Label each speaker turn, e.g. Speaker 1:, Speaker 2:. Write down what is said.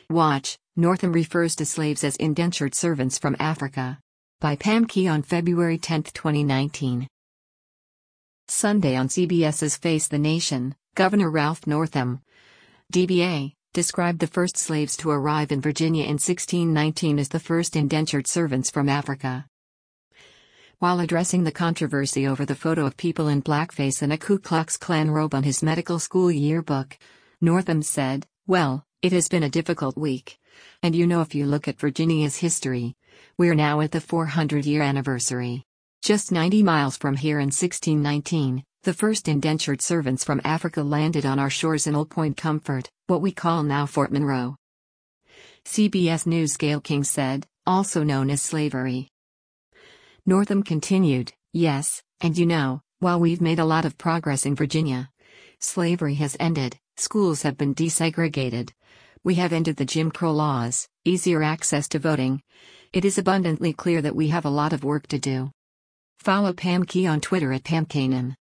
Speaker 1: Watch, Northam refers to slaves as indentured servants from Africa. By Pam Key on February 10, 2019. Sunday on CBS's Face the Nation, Governor Ralph Northam, DBA, described the first slaves to arrive in Virginia in 1619 as the first indentured servants from Africa. While addressing the controversy over the photo of people in blackface and a Ku Klux Klan robe on his medical school yearbook, Northam said, "Well, it has been a difficult week. And if you look at Virginia's history, we're now at the 400-year anniversary. Just 90 miles from here in 1619, the first indentured servants from Africa landed on our shores in Old Point Comfort, what we call now Fort Monroe." CBS News' Gayle King said, "Also known as slavery." Northam continued, "Yes, and while we've made a lot of progress in Virginia, slavery has ended, schools have been desegregated. We have ended the Jim Crow laws, easier access to voting. It is abundantly clear that we have a lot of work to do." Follow Pam Key on Twitter at PamKanan.